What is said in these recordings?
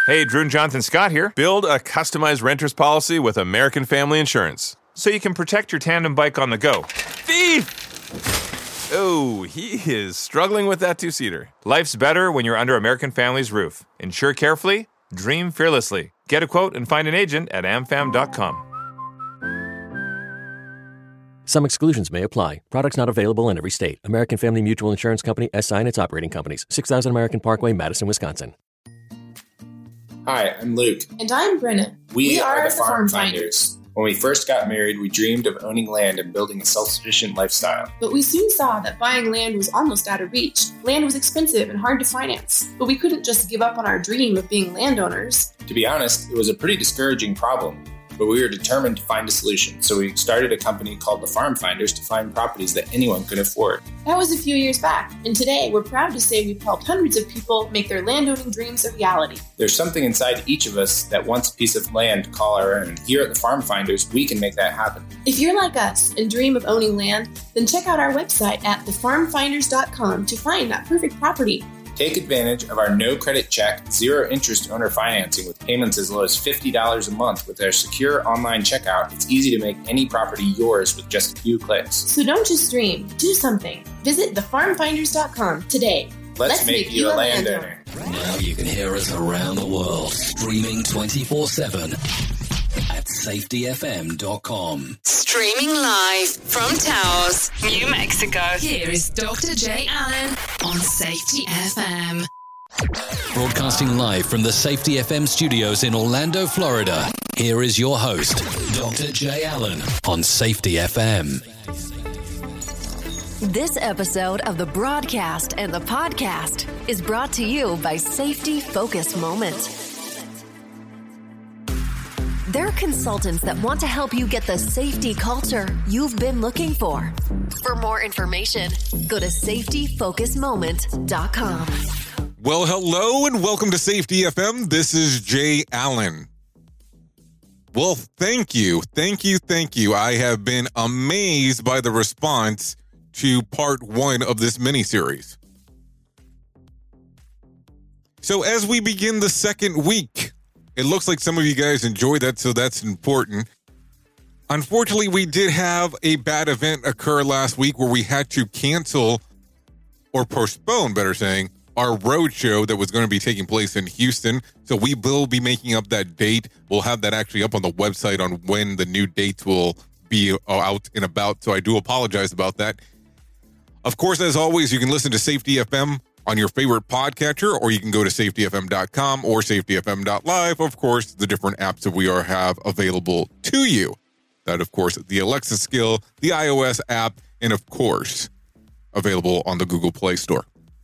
Hey, Drew and Jonathan Scott here. Build a customized renter's policy with American Family Insurance so you can protect your tandem bike on the go. Thief! Oh, he is struggling with that two-seater. Life's better when you're under American Family's roof. Insure carefully, dream fearlessly. Get a quote and find an agent at amfam.com. Some exclusions may apply. Products not available in every state. American Family Mutual Insurance Company, SI and its operating companies. 6000 American Parkway, Madison, Wisconsin. Hi, I'm Luke. And I'm Brenna. We are the Farm Finders. When we first got married, we dreamed of owning land and building a self-sufficient lifestyle. But we soon saw that buying land was almost out of reach. Land was expensive and hard to finance. But we couldn't just give up on our dream of being landowners. To be honest, it was a pretty discouraging problem. But we were determined to find a solution, so we started a company called the Farm Finders to find properties that anyone could afford. That was a few years back, and today we're proud to say we've helped hundreds of people make their landowning dreams a reality. There's something inside each of us that wants a piece of land to call our own. Here at the Farm Finders, we can make that happen. If you're like us and dream of owning land, then check out our website at thefarmfinders.com to find that perfect property. Take advantage of our no-credit check, zero-interest owner financing with payments as low as $50 a month. With our secure online checkout, it's easy to make any property yours with just a few clicks. So don't just dream, do something. Visit thefarmfinders.com today. Let's make you a landowner. Now you can hear us around the world, streaming 24/7 at safetyfm.com. Streaming live from Taos, New Mexico. Here is Dr. J. Allen on Safety FM. Broadcasting live from the Safety FM studios in Orlando, Florida. Here is your host, Dr. J. Allen on Safety FM. This episode of the broadcast and the podcast is brought to you by Safety Focus Moment. They're consultants that want to help you get the safety culture you've been looking for. For more information, go to safetyfocusmoment.com. Well, hello and welcome to Safety FM. This is Jay Allen. Well, thank you. I have been amazed by the response to part 1 of this mini-series. So as we begin the second week, it looks like some of you guys enjoyed that, so that's important. Unfortunately, we did have a bad event occur last week where we had to cancel, or postpone, better saying, our road show that was going to be taking place in Houston. So we will be making up that date. We'll have that actually up on the website on when the new dates will be out and about. So I do apologize about that. Of course, as always, you can listen to Safety FM on your favorite podcatcher, or you can go to safetyfm.com or safetyfm.live. Of course, the different apps that we have available to you. That, of course, the Alexa skill, the iOS app, and of course, available on the Google Play Store.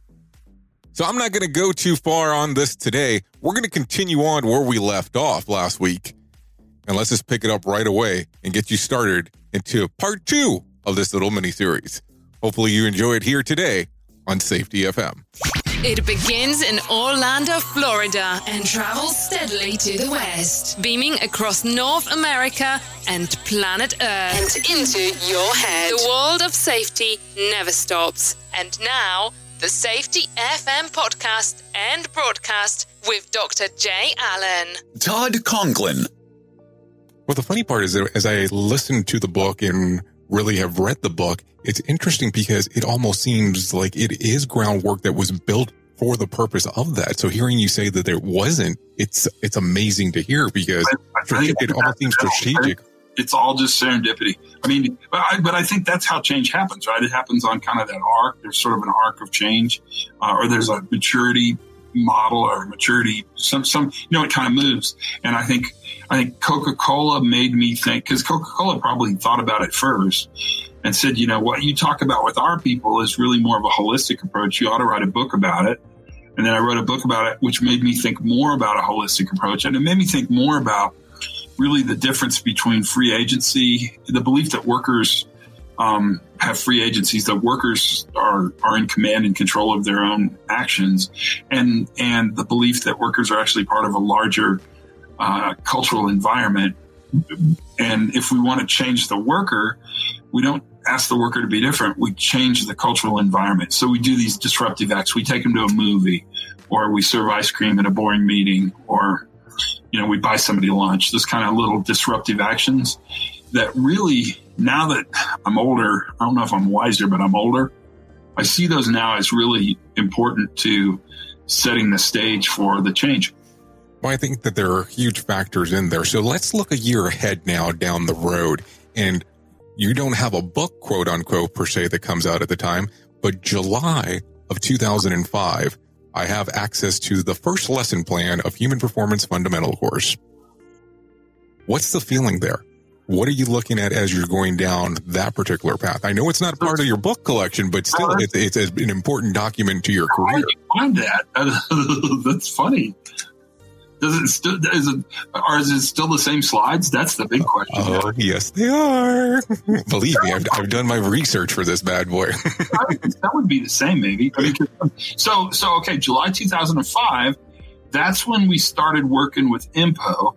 So I'm not going to go too far on this today. We're going to continue on where we left off last week. And let's just pick it up right away and get you started into part 2 of this little mini-series. Hopefully you enjoy it here today on Safety FM. It begins in Orlando, Florida, and travels steadily to the west, beaming across North America and planet Earth and into your head. The world of safety never stops. And now, the Safety FM podcast and broadcast with Dr. J. Allen. Todd Conklin. Well, the funny part is that as I listened to the book and really have read the book, it's interesting because it almost seems like it is groundwork that was built for the purpose of that. So hearing you say that there wasn't, it's amazing to hear because it almost seems strategic. It's all just serendipity. I mean, but I think that's how change happens, right? It happens on kind of that arc. There's sort of an arc of change, or there's a maturity model or maturity. Some it kind of moves. And I think Coca-Cola made me think, because Coca-Cola probably thought about it first and said, you know, what you talk about with our people is really more of a holistic approach. You ought to write a book about it. And then I wrote a book about it, which made me think more about a holistic approach. And it made me think more about really the difference between free agency, the belief that workers have free agencies, that workers are in command and control of their own actions, and the belief that workers are actually part of a larger cultural environment. And if we want to change the worker, we don't ask the worker to be different, we change the cultural environment. So we do these disruptive acts. We take them to a movie, or we serve ice cream at a boring meeting, or, we buy somebody lunch. Those kind of little disruptive actions that really, now that I'm older, I don't know if I'm wiser, but I'm older, I see those now as really important to setting the stage for the change. Well, I think that there are huge factors in there. So let's look a year ahead now down the road. And you don't have a book, quote unquote, per se, that comes out at the time, but July of 2005, I have access to the first lesson plan of Human Performance Fundamental course. What's the feeling there? What are you looking at as you're going down that particular path? I know it's not part of your book collection, but still, it's an important document to your career. How did you find that? That's funny. Is it still the same slides? That's the big question. Oh, yes, they are. Believe me, I've done my research for this bad boy. That would be the same, maybe. So okay, July 2005. That's when we started working with IMPO.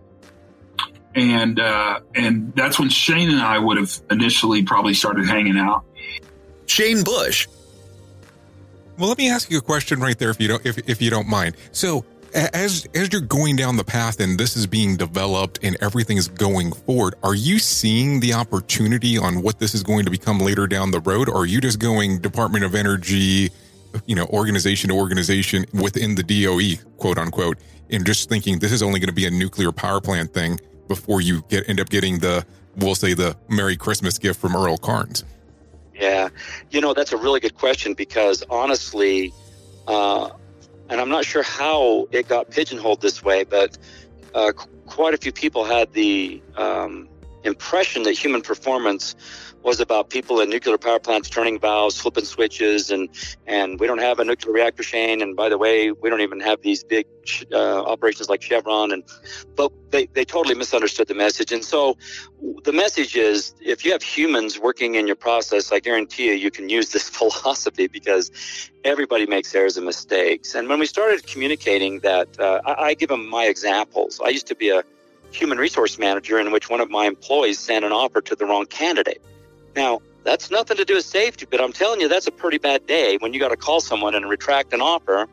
And that's when Shane and I would have initially probably started hanging out. Shane Bush. Well, let me ask you a question right there, if you don't mind. So, as you're going down the path and this is being developed and everything is going forward, are you seeing the opportunity on what this is going to become later down the road? Or are you just going Department of Energy, organization to organization within the DOE, quote unquote, and just thinking this is only going to be a nuclear power plant thing before you end up getting the Merry Christmas gift from Earl Carnes? Yeah. That's a really good question because honestly, and I'm not sure how it got pigeonholed this way, but quite a few people had the impression that human performance was about people in nuclear power plants turning valves, flipping switches, and we don't have a nuclear reactor, Shane. And by the way, we don't even have these big operations like Chevron. But they totally misunderstood the message. And so the message is, if you have humans working in your process, I guarantee you can use this philosophy because everybody makes errors and mistakes. And when we started communicating that, I give them my examples. I used to be a human resource manager in which one of my employees sent an offer to the wrong candidate. Now, that's nothing to do with safety, but I'm telling you, that's a pretty bad day when you got to call someone and retract an offer.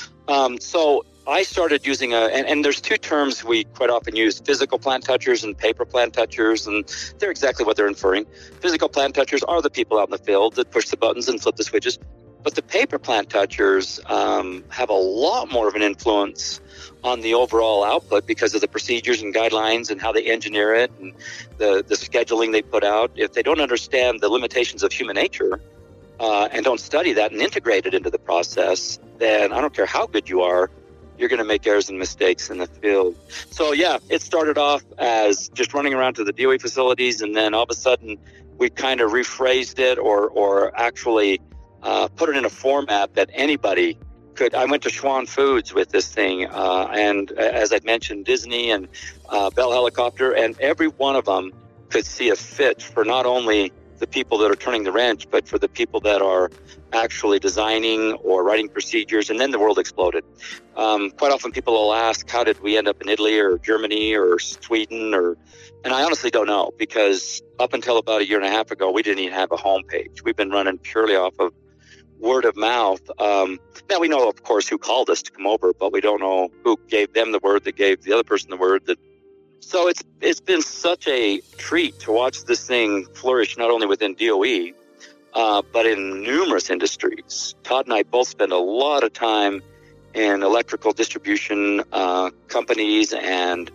So I started using and there's two terms we quite often use, physical plant touchers and paper plant touchers, and they're exactly what they're inferring. Physical plant touchers are the people out in the field that push the buttons and flip the switches. But the paper plant touchers have a lot more of an influence on the overall output because of the procedures and guidelines and how they engineer it and the scheduling they put out. If they don't understand the limitations of human nature and don't study that and integrate it into the process, then I don't care how good you are, you're going to make errors and mistakes in the field. So yeah, it started off as just running around to the DOE facilities, and then all of a sudden we kind of rephrased it or actually put it in a format that anybody could. I went to Schwann Foods with this thing, and as I'd mentioned, Disney and Bell Helicopter, and every one of them could see a fit for not only the people that are turning the wrench, but for the people that are actually designing or writing procedures. And then the world exploded. Quite often people will ask, how did we end up in Italy or Germany or Sweden? And I honestly don't know, because up until about a year and a half ago, we didn't even have a homepage. We've been running purely off of word of mouth. Now we know, of course, who called us to come over, but we don't know who gave them the word that gave the other person the word. So it's been such a treat to watch this thing flourish, not only within DOE, but in numerous industries. Todd and I both spend a lot of time in electrical distribution companies and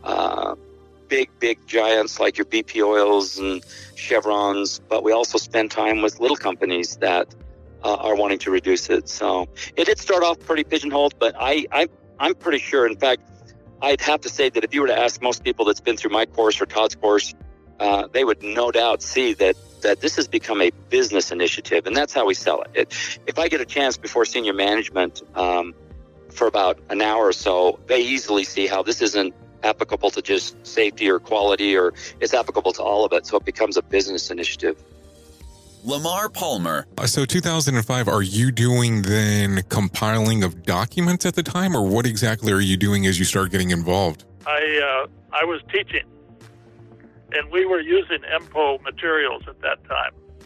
big giants like your BP Oils and Chevrons, but we also spend time with little companies that are wanting to reduce it. So it did start off pretty pigeonholed, but I'm pretty sure, in fact, I'd have to say that if you were to ask most people that's been through my course or Todd's course, they would no doubt see that this has become a business initiative, and that's how we sell it. If I get a chance before senior management for about an hour or so, they easily see how this isn't applicable to just safety or quality, or it's applicable to all of it, so it becomes a business initiative. Lamar Palmer. So 2005, are you doing then compiling of documents at the time, or what exactly are you doing as you start getting involved? I was teaching, and we were using EMPO materials at that time.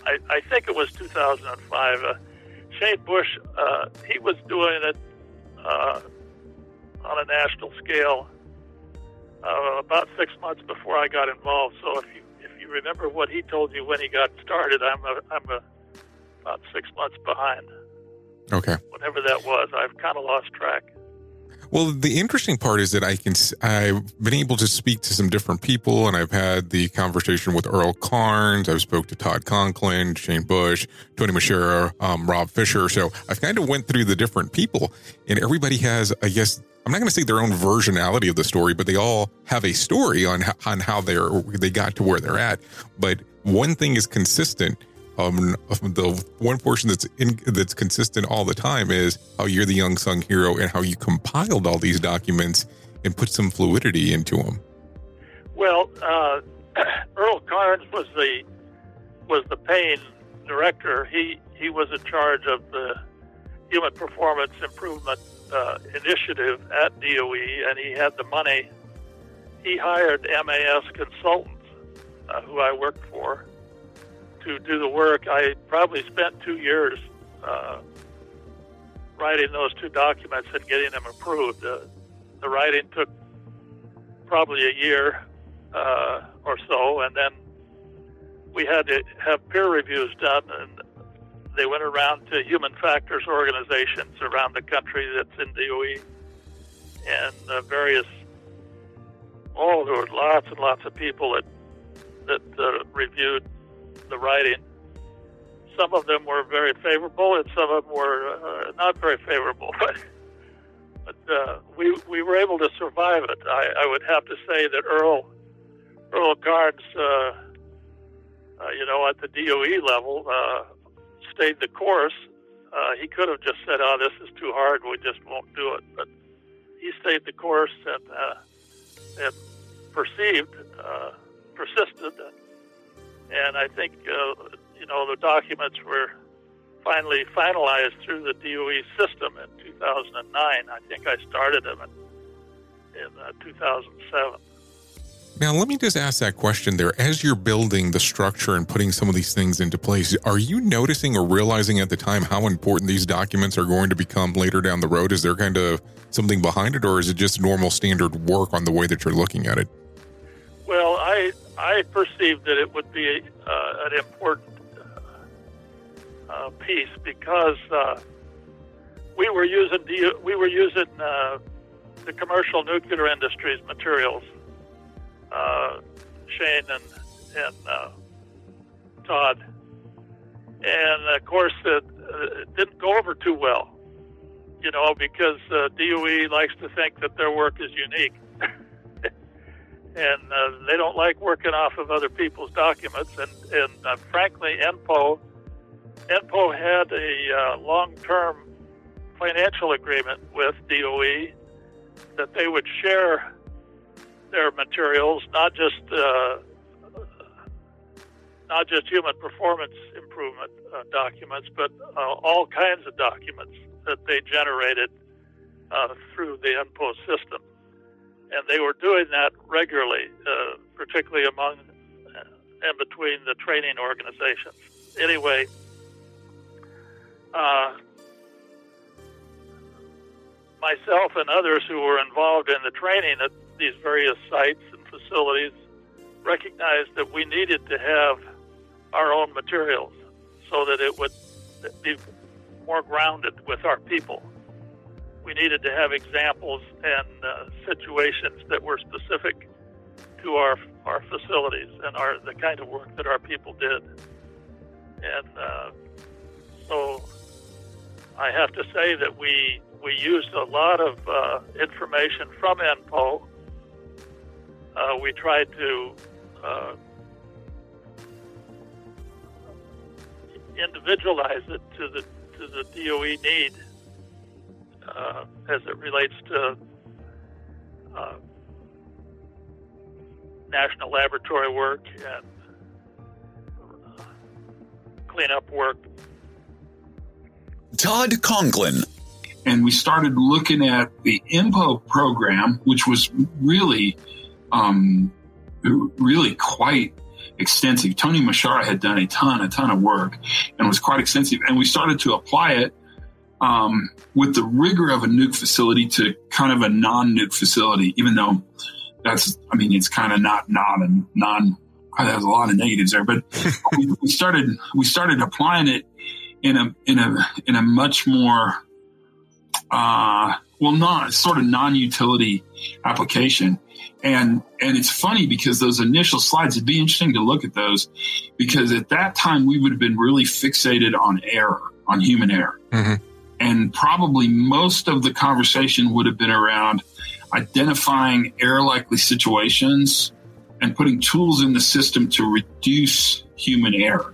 I think it was 2005. Shane Bush, he was doing it on a national scale about 6 months before I got involved. So if you remember what he told you when he got started, I'm about 6 months behind. Okay. Whatever that was, I've kind of lost track. Well, the interesting part is that I've been able to speak to some different people, and I've had the conversation with Earl Carnes. I've spoke to Todd Conklin, Shane Bush, Tony Mashera, Rob Fisher. So I've kind of went through the different people, and everybody has, I guess, I'm not going to say their own versionality of the story, but they all have a story on how they got to where they're at. But one thing is consistent. The one portion that's consistent all the time is how you're the unsung hero and how you compiled all these documents and put some fluidity into them. Well, Earl Carnes was the Payne director. He was in charge of the Human Performance Improvement Initiative at DOE, and he had the money. He hired MAS consultants, who I worked for, to do the work. I probably spent 2 years writing those two documents and getting them approved. The writing took probably a year or so, and then we had to have peer reviews done, and they went around to human factors organizations around the country that's in DOE, and there were lots and lots of people that reviewed the writing. Some of them were very favorable, and some of them were not very favorable. But we were able to survive it. I would have to say that Earl Carnes, at the DOE level, stayed the course. He could have just said, "Oh, this is too hard. We just won't do it." But he stayed the course and persisted. And I think, the documents were finally finalized through the DOE system in 2009. I think I started them in 2007. Now, let me just ask that question there. As you're building the structure and putting some of these things into place, are you noticing or realizing at the time how important these documents are going to become later down the road? Is there kind of something behind it, or is it just normal standard work on the way that you're looking at it? Well, I perceived that it would be an important piece because we were using the commercial nuclear industry's materials. Shane and Todd, and of course it didn't go over too well. Because DOE likes to think that their work is unique. And they don't like working off of other people's documents. And frankly, ENPO had a long-term financial agreement with DOE that they would share their materials, not just human performance improvement documents, but all kinds of documents that they generated through the ENPO system. And they were doing that regularly, particularly among and between the training organizations. Anyway, myself and others who were involved in the training at these various sites and facilities recognized that we needed to have our own materials so that it would be more grounded with our people. We needed to have examples and situations that were specific to our facilities and the kind of work that our people did. And so I have to say that we used a lot of information from ENPO. We tried to individualize it to the DOE need as it relates to national laboratory work and cleanup work. Todd Conklin. And we started looking at the ENPO program, which was really quite extensive. Tony Mashara had done a ton of work and was quite extensive. And we started to apply it with the rigor of a nuke facility to kind of a non-nuke facility, even though it's kind of not a non. There's a lot of negatives there, but we started applying it in a much more non-utility application. And it's funny because those initial slides, it'd be interesting to look at those, because at that time we would have been really fixated on error, on human error. Mm-hmm. And probably most of the conversation would have been around identifying error-likely situations and putting tools in the system to reduce human error,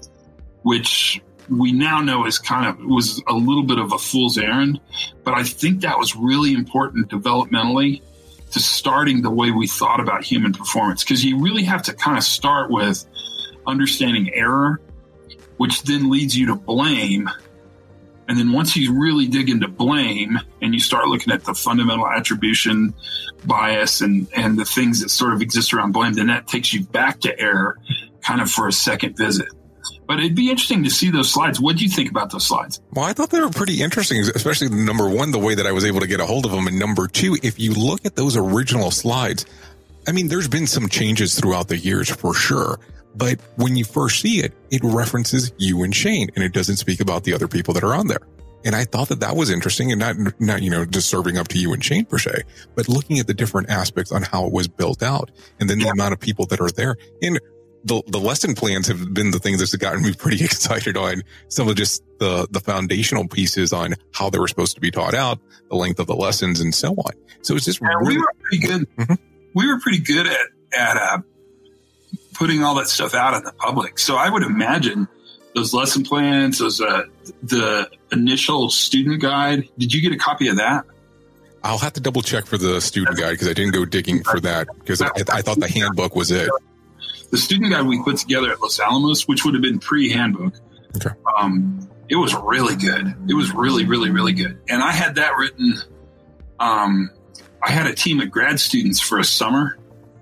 which we now know was a little bit of a fool's errand. But I think that was really important developmentally to starting the way we thought about human performance, because you really have to kind of start with understanding error, which then leads you to blame. And then once you really dig into blame and you start looking at the fundamental attribution bias and the things that sort of exist around blame, then that takes you back to error kind of for a second visit. But it'd be interesting to see those slides. What do you think about those slides? Well, I thought they were pretty interesting, especially number one, the way that I was able to get a hold of them. And number two, if you look at those original slides, I mean, there's been some changes throughout the years for sure. But when you first see it, it references you and Shane, and it doesn't speak about the other people that are on there. And I thought that was interesting, and not just serving up to you and Shane per se, but looking at the different aspects on how it was built out, and then the amount of people that are there. And the lesson plans have been the things that's gotten me pretty excited on some of just the foundational pieces on how they were supposed to be taught out, the length of the lessons, and so on. So it's just really, we were pretty good. Mm-hmm. We were pretty good at putting all that stuff out in the public. So I would imagine those lesson plans, the initial student guide. Did you get a copy of that? I'll have to double check for the student guide, because I didn't go digging for that, because I thought the handbook was it. The student guide we put together at Los Alamos, which would have been pre-handbook, okay. It was really good. It was really, really, really good. And I had that written. I had a team of grad students for a summer.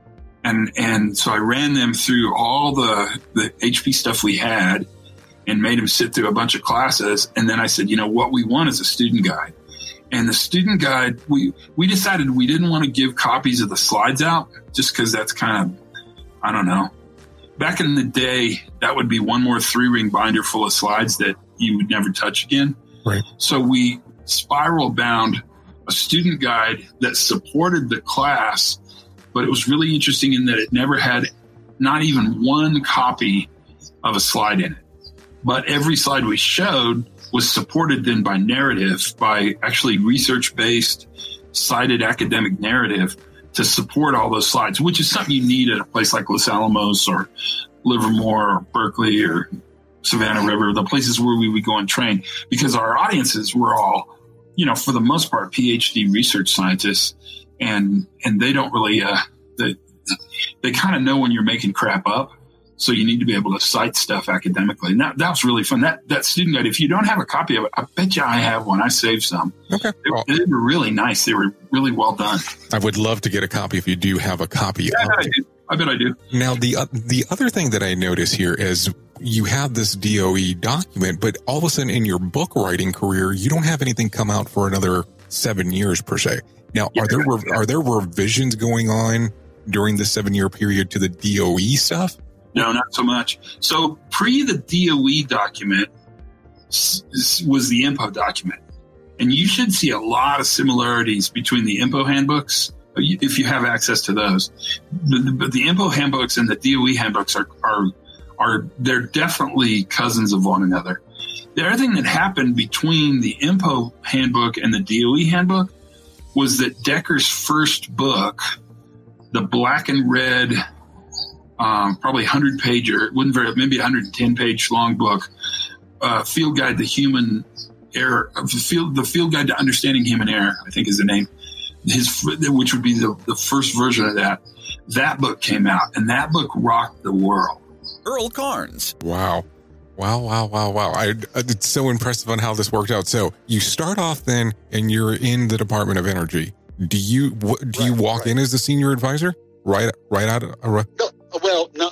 And so I ran them through all the HP stuff we had and made them sit through a bunch of classes. And then I said, what we want is a student guide. And the student guide, we decided we didn't want to give copies of the slides out just because that's kind of, I don't know. Back in the day, that would be one more 3-ring binder full of slides that you would never touch again. Right. So we spiral bound a student guide that supported the class, but it was really interesting in that it never had not even one copy of a slide in it. But every slide we showed was supported then by narrative, by actually research-based, cited academic narrative to support all those slides, which is something you need at a place like Los Alamos or Livermore or Berkeley or Savannah River, the places where we would go and train, because our audiences were all, for the most part, PhD research scientists, and they don't really, they kind of know when you're making crap up. So you need to be able to cite stuff academically. And that was really fun. That student guide, if you don't have a copy of it, I bet you I have one. I saved some. Okay. They were really nice. They were really well done. I would love to get a copy if you do have a copy. Yeah, I bet I do. Now, the other thing that I notice here is you have this DOE document, but all of a sudden in your book writing career, you don't have anything come out for another 7 years per se. Now, are there revisions going on during the 7-year period to the DOE stuff? No, not so much. So the DOE document was the INPO document. And you should see a lot of similarities between the INPO handbooks, if you have access to those. But the INPO handbooks and the DOE handbooks they're definitely cousins of one another. The other thing that happened between the INPO handbook and the DOE handbook was that Decker's first book, the black and red, probably 100-pager, maybe 110-page long book, Field Guide to Human Error, the Field Guide to Understanding Human Error, I think is the name, which would be the first version of that. That book came out, and that book rocked the world. Earl Carnes. Wow. It's so impressive on how this worked out. So you start off then, and you're in the Department of Energy. Do you walk in as the senior advisor? Right out of... Well, no.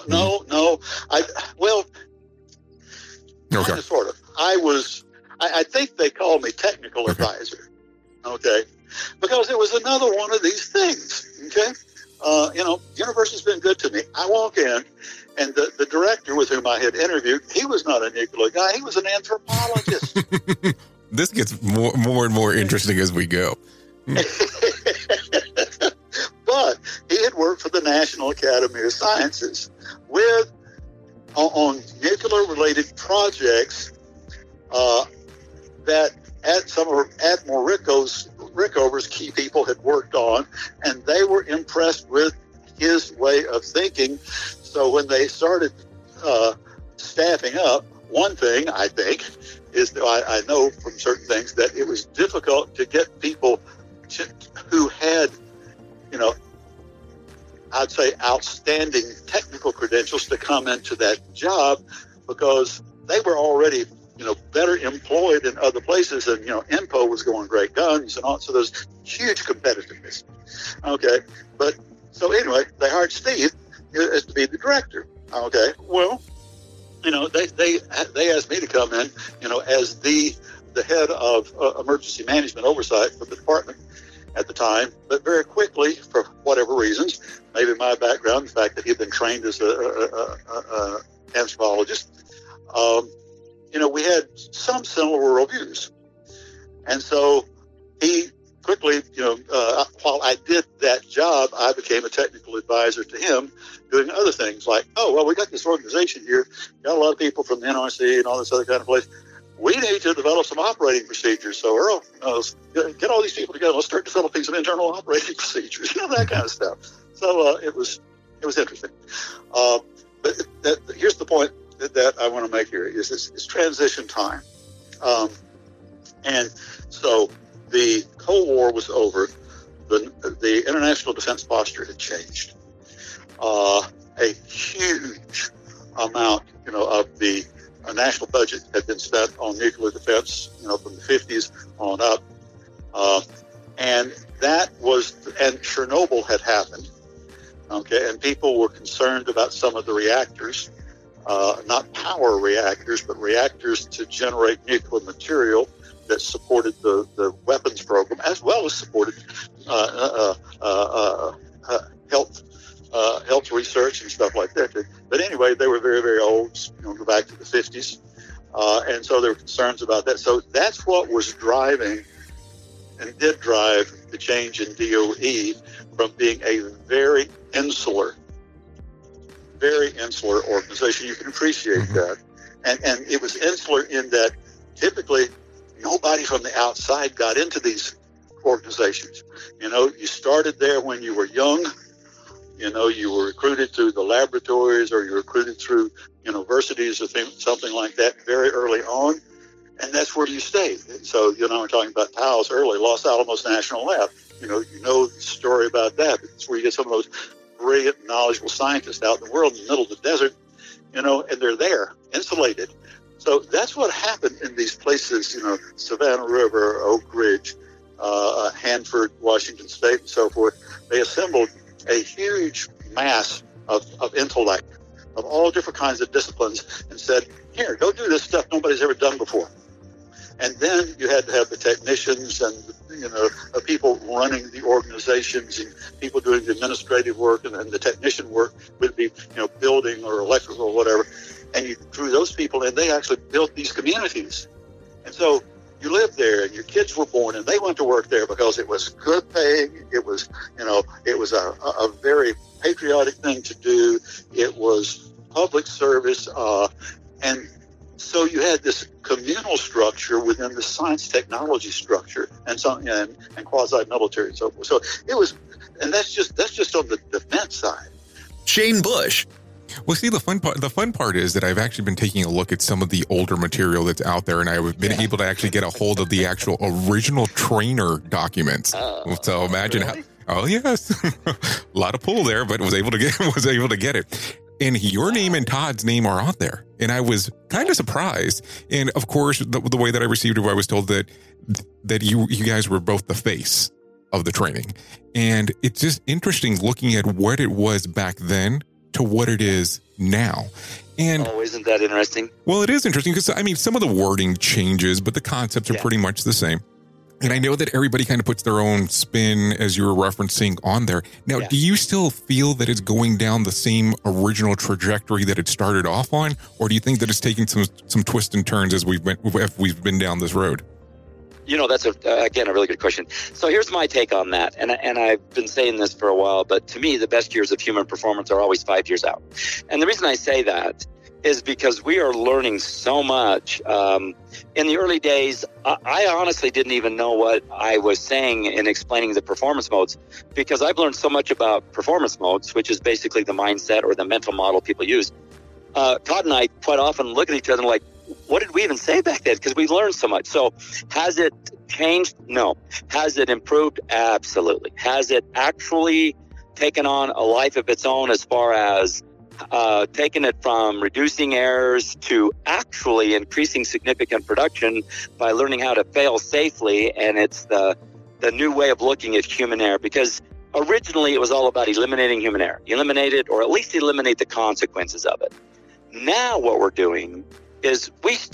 Okay. Sort of. I think they called me technical advisor. Okay. Because it was another one of these things. Okay. University's been good to me. I walk in, and the director with whom I had interviewed, he was not a nuclear guy. He was an anthropologist. This gets more and more interesting as we go. But he had worked for the National Academy of Sciences on nuclear-related projects that some of Admiral Rickover's key people had worked on, and they were impressed with his way of thinking. So when they started staffing up, one thing I think is that I know from certain things that it was difficult to get people who had, I'd say outstanding technical credentials to come into that job, because they were already, better employed in other places, and, INPO was going great guns and all, so there's huge competitiveness. Okay. But so anyway, they hired Steve as to be the director. Okay. Well, they asked me to come in, as the head of emergency management oversight for the department at the time. But very quickly, for whatever reasons, maybe my background, the fact that he had been trained as a anthropologist, we had some similar worldviews. And so he quickly, while I did that job, I became a technical advisor to him, doing other things like, we got this organization here, got a lot of people from the NRC and all this other kind of place. We need to develop some operating procedures. So, Earl, get all these people together. Let's start developing some internal operating procedures, that kind of stuff. So it was interesting. But here's the point that I want to make here is it's transition time. And so the Cold War was over. The international defense posture had changed. A huge amount, of the national budget had been spent on nuclear defense, from the 50s on up. And Chernobyl had happened. Okay. And people were concerned about some of the reactors, not power reactors, but reactors to generate nuclear material that supported the weapons program, as well as supported health research and stuff like that. But anyway, they were very, very old, go back to the 50s. And so there were concerns about that. So that's what was driving and did drive the change in DOE from being a very insular organization. You can appreciate that. And it was insular in that typically nobody from the outside got into these organizations. You started there when you were young. You were recruited through the laboratories, or you were recruited through universities or something like that very early on. And that's where you stayed. And so, we're talking about PALS early, Los Alamos National Lab. You know the story about that. It's where you get some of those brilliant, knowledgeable scientists out in the world in the middle of the desert, and they're there, insulated. So that's what happened in these places, Savannah River, Oak Ridge, Hanford, Washington State, and so forth. They assembled a huge mass of intellect of all different kinds of disciplines and said, here, go do this stuff nobody's ever done before. And then you had to have the technicians and, people running the organizations and people doing the administrative work, and the technician work would be, building or electrical or whatever. And you drew those people, and they actually built these communities. And so you lived there, and your kids were born, and they went to work there because it was good paying. It was, it was a very patriotic thing to do. It was public service, and so you had this communal structure within the science technology structure, and quasi-military and so forth. So it was, and that's just on the defense side. Shane Bush. Well, see, the fun part is that I've actually been taking a look at some of the older material that's out there, and I've been able to actually get a hold of the actual original trainer documents. So imagine how. Oh yes, a lot of pull there, but was able to get it. And your name and Todd's name are on there, and I was kind of surprised. And of course, the way that I received it, I was told that you guys were both the face of the training, and it's just interesting looking at what it was back then to what it is now. And isn't that interesting? Well, it is interesting because, I mean, some of the wording changes, but the concepts are pretty much the same. And I know that everybody kind of puts their own spin, as you were referencing, on there. Now, do you still feel that it's going down the same original trajectory that it started off on? Or do you think that it's taking some twists and turns as we've been down this road? You know, that's, again, a really good question. So here's my take on that. And I've been saying this for a while, but to me, the best years of human performance are always 5 years out. And the reason I say that is because we are learning so much. In the early days, I honestly didn't even know what I was saying in explaining the performance modes, because I've learned so much about performance modes, which is basically the mindset or the mental model people use. Todd and I quite often look at each other and like, what did we even say back then? Because we learned so much. So has it changed? No. Has it improved? Absolutely. Has it actually taken on a life of its own as far as taking it from reducing errors to actually increasing significant production by learning how to fail safely? And it's the new way of looking at human error, because originally it was all about eliminating human error. Eliminate it, or at least eliminate the consequences of it. Now what we're doing is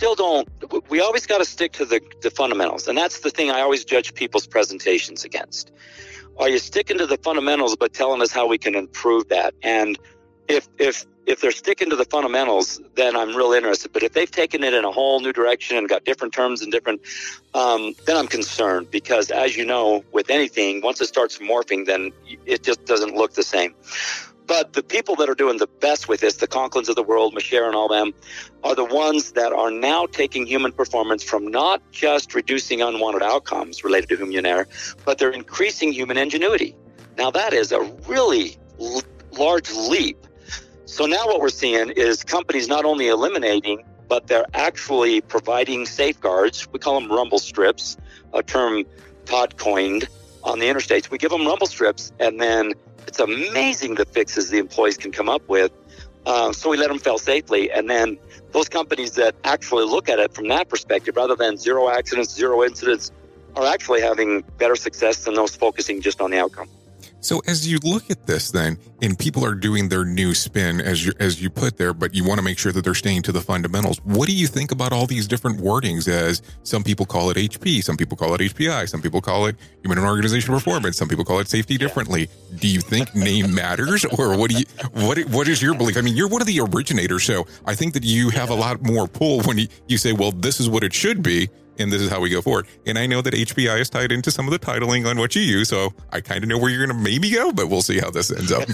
we always got to stick to the fundamentals. And that's the thing I always judge people's presentations against. Are you sticking to the fundamentals but telling us how we can improve that? And if they're sticking to the fundamentals, then I'm real interested. But if they've taken it in a whole new direction and got different terms and different, then I'm concerned, because as you know, with anything, once it starts morphing, then it just doesn't look the same. But the people that are doing the best with this, the Conklins of the world, Masher and all them, are the ones that are now taking human performance from not just reducing unwanted outcomes related to human error, but they're increasing human ingenuity. Now that is a really large leap. So now what we're seeing is companies not only eliminating, but they're actually providing safeguards. We call them rumble strips, a term Todd coined on the interstates. We give them rumble strips, and then it's amazing the fixes the employees can come up with. So we let them fail safely. And then those companies that actually look at it from that perspective, rather than zero accidents, zero incidents, are actually having better success than those focusing just on the outcome. So as you look at this then, and people are doing their new spin, as you put there, but you want to make sure that they're staying to the fundamentals, what do you think about all these different wordings? As some people call it HP, some people call it HPI, some people call it human and organizational performance, some people call it safety differently. Do you think name matters, or what is your belief? I mean, you're one of the originators, so I think that you have a lot more pull when you say, well, this is what it should be, and this is how we go forward. And I know that HPI is tied into some of the titling on what you use, so I kind of know where you're going to maybe go, but we'll see how this ends up.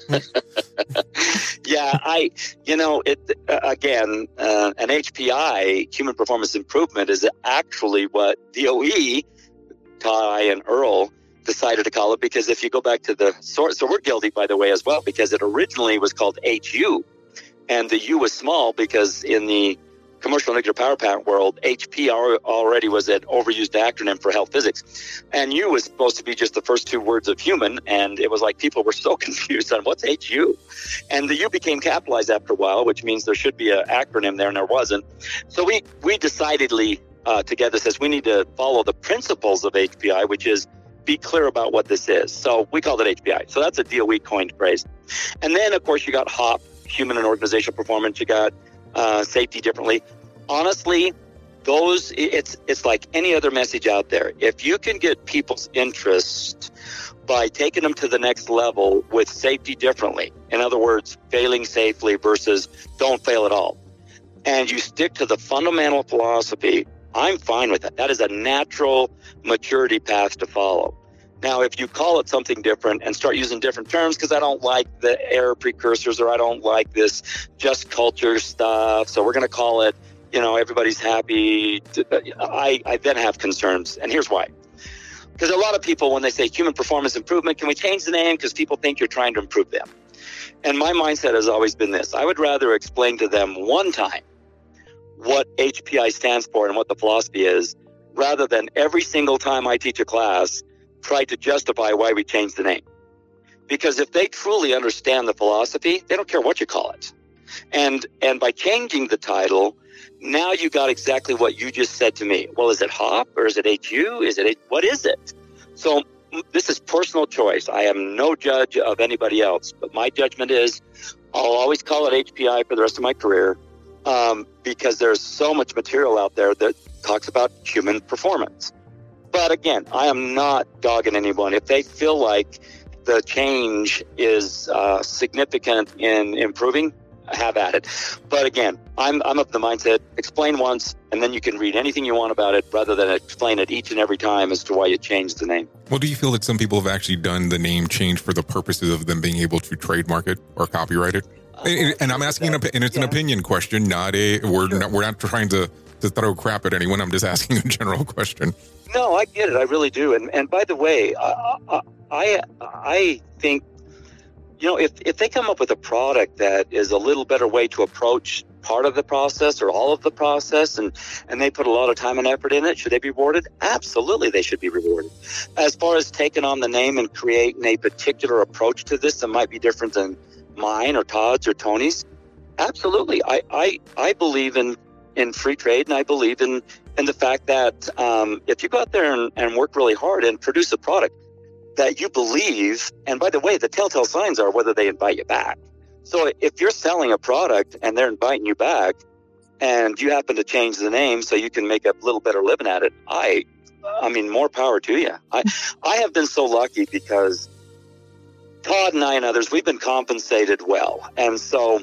Yeah, an HPI, human performance improvement, is actually what DOE, Ty and Earl, decided to call it, because if you go back to the source, so we're guilty, by the way, as well, because it originally was called HU, and the U was small because in the commercial nuclear power plant world, HP already was an overused acronym for health physics. And U was supposed to be just the first two words of human. And it was like people were so confused on what's HU. And the U became capitalized after a while, which means there should be an acronym there, and there wasn't. So we decidedly together says we need to follow the principles of HPI, which is be clear about what this is. So we called it HPI. So that's a DOE coined phrase. And then, of course, you got HOP, human and organizational performance. You got safety differently. Honestly, it's like any other message out there. If you can get people's interest by taking them to the next level with safety differently, in other words, failing safely versus don't fail at all, and you stick to the fundamental philosophy, I'm fine with that. That is a natural maturity path to follow. Now, if you call it something different and start using different terms, because I don't like the error precursors, or I don't like this just culture stuff, so we're going to call it, everybody's happy, I then have concerns. And here's why. Because a lot of people, when they say human performance improvement, can we change the name? Because people think you're trying to improve them. And my mindset has always been this. I would rather explain to them one time what HPI stands for and what the philosophy is, rather than every single time I teach a class, try to justify why we changed the name. Because if they truly understand the philosophy, they don't care what you call it. And by changing the title, now you got exactly what you just said to me. Well, is it HOP or is it HU? What is it? So this is personal choice. I am no judge of anybody else, but my judgment is I'll always call it HPI for the rest of my career, because there's so much material out there that talks about human performance. But again, I am not dogging anyone. If they feel like the change is significant in improving, have at it. But again, I'm of the mindset, explain once, and then you can read anything you want about it rather than explain it each and every time as to why you changed the name. Well, do you feel that some people have actually done the name change for the purposes of them being able to trademark it or copyright it? And I'm asking, and it's an opinion question, not a, we're not trying to throw crap at anyone. I'm just asking a general question. No, I get it. I really do. And by the way, I think, if they come up with a product that is a little better way to approach part of the process or all of the process, and they put a lot of time and effort in it, should they be rewarded? Absolutely, they should be rewarded. As far as taking on the name and creating a particular approach to this that might be different than mine or Todd's or Tony's, absolutely. I believe in free trade, and I believe in the fact that if you go out there and work really hard and produce a product that you believe, and by the way, the telltale signs are whether they invite you back. So if you're selling a product and they're inviting you back and you happen to change the name so you can make a little better living at it, I mean, more power to you. I have been so lucky because Todd and I and others, we've been compensated well. And so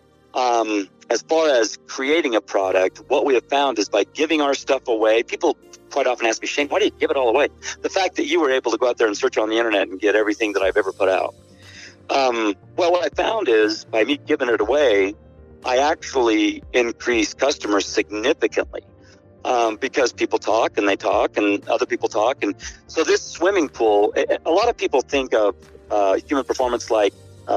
as far as creating a product, what we have found is by giving our stuff away, people quite often ask me, Shane, why do you give it all away? The fact that you were able to go out there and search on the internet and get everything that I've ever put out. Well, what I found is by me giving it away, I actually increased customers significantly because people talk and they talk and other people talk. And so this swimming pool, a lot of people think of human performance like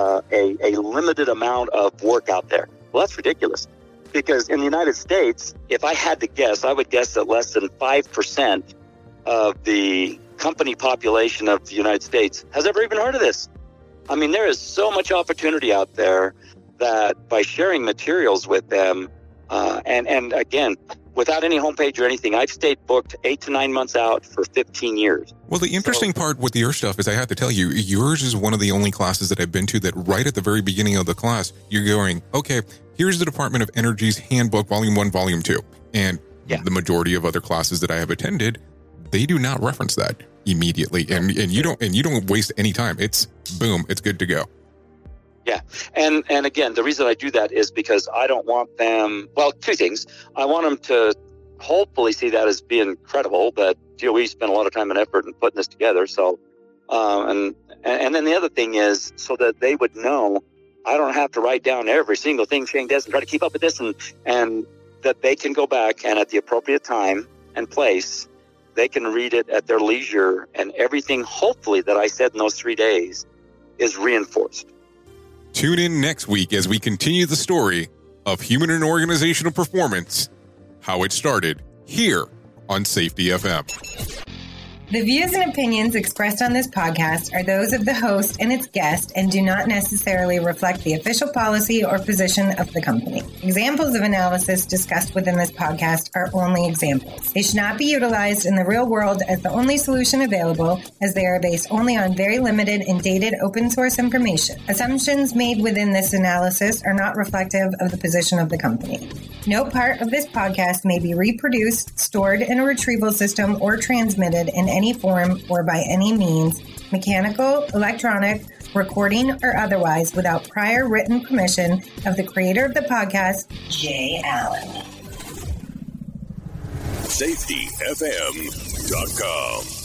a limited amount of work out there. Well, that's ridiculous. Because in the United States, if I had to guess, I would guess that less than 5% of the company population of the United States has ever even heard of this. I mean, there is so much opportunity out there that by sharing materials with them, and again, without any homepage or anything, I've stayed booked 8 to 9 months out for 15 years. Well, the interesting part with your stuff is I have to tell you, yours is one of the only classes that I've been to that right at the very beginning of the class, you're going, okay, here's the Department of Energy's handbook, volume 1, volume 2. And the majority of other classes that I have attended, they do not reference that immediately. And you don't waste any time. It's boom, it's good to go. Yeah. And again, the reason I do that is because I don't want them, well, two things. I want them to hopefully see that as being credible, that DOE spent a lot of time and effort in putting this together. So, and then the other thing is so that they would know I don't have to write down every single thing Shane does and try to keep up with this, and that they can go back and at the appropriate time and place, they can read it at their leisure, and everything hopefully that I said in those 3 days is reinforced. Tune in next week as we continue the story of human and organizational performance, how it started here on Safety FM. The views and opinions expressed on this podcast are those of the host and its guest and do not necessarily reflect the official policy or position of the company. Examples of analysis discussed within this podcast are only examples. They should not be utilized in the real world as the only solution available, as they are based only on very limited and dated open source information. Assumptions made within this analysis are not reflective of the position of the company. No part of this podcast may be reproduced, stored in a retrieval system, or transmitted in any form or by any means, mechanical, electronic, recording, or otherwise, without prior written permission of the creator of the podcast, Jay Allen. SafetyFM.com